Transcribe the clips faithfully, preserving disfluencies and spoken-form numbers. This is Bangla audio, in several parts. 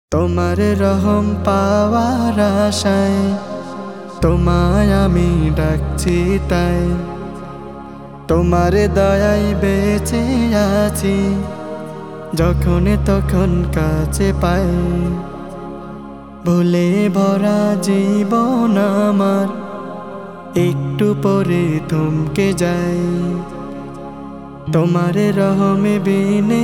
তোমার রহম পাওয়ার আশায় তোমায় আমি ডাকছি তাই, তোমার দয়ায় বেঁচে আছি যখন তখন কাছে পাই। ভুলে ভরা জীবন আমার একটু পরে থমকে যায়, তোমার রহমে বিনে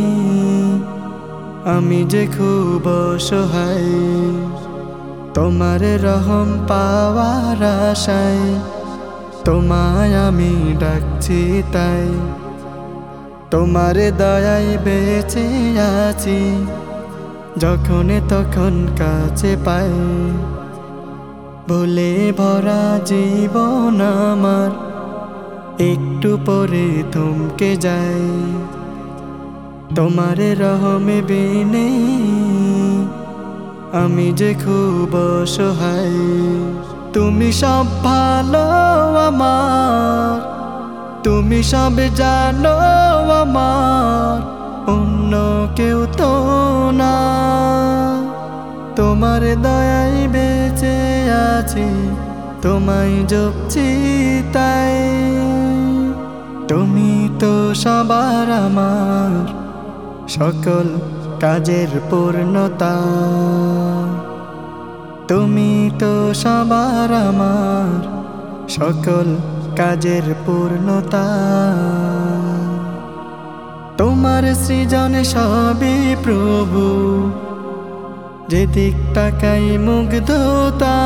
আমি যে খুব অসহায়। তোমার রহম পাওয়ার আশায় তোমায় আমি ডাকছি তাই, তোমার দয়ায় বেঁচে আছি যখন তখন কাছে পাই। ভুলে ভরা জীবন আমার একটু পরে থমকে যায়, তোমার রহমে বিনে আমি যে খুব অসহায়। তুমি সব ভালো আমার, তুমি সব জানো আমার, অন্য কেউ তো না। তোমার দয়ায় বেঁচে আছি তোমায় জপছি তাই, তুমি তো সবার আমার সকল কাজের পূর্ণতা। তুমি তো সবার আমার সকল কাজের পূর্ণতা। তোমার সৃজনে সবই প্রভু, যেদিক তাকাই মুগ্ধতা।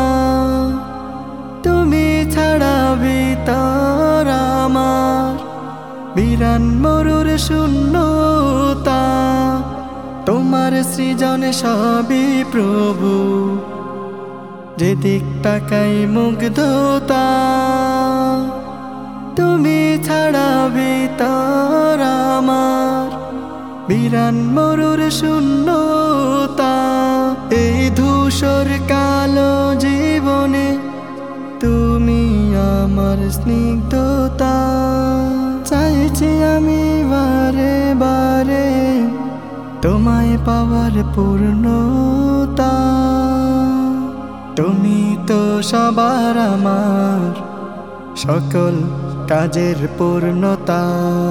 তুমি ছাড়া ভিতর আমার বিরান মরুর শূন্যতা। তোমার সৃজনে সবই প্রভু, যেদিক তাকাই মুগ্ধতা। তুমি ছাড়া ভিতর আমার বিরান মরুর শূন্যতা। এই ধূসর কালো জীবনে তুমি আমার স্নিগ্ধতা। চাইছি আমি বারে বারে তোমায় পাওয়ার পূর্ণতা। তুমি তো সবার আমার সকল কাজের পূর্ণতা।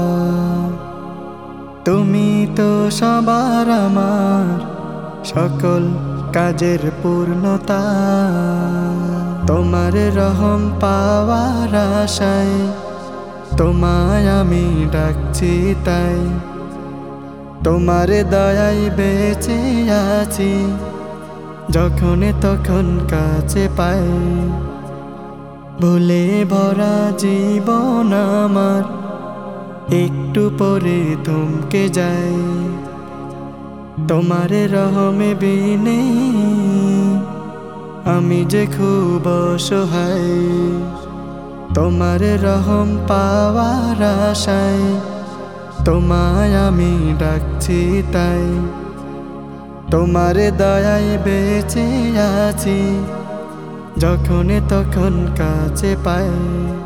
তুমি তো সবার আমার সকল কাজের পূর্ণতা। তোমার রহম পাওয়ার আশায় তোমায় আমি ডাকছি তাই, তোমার দয়ায় বেঁচে আছি যখন তখন কাছে পাই। ভুলে ভরা জীবন আমার একটু পরে থমকে যায়, তোমার রহমে বিনে আমি যে খুব অসহায়। তোমার রহম পাওয়ার আশায় তোমায় আমি ডাকছি তাই, তোমার দয়ায় বেঁচে আছি যখন তখন কাছে পাই।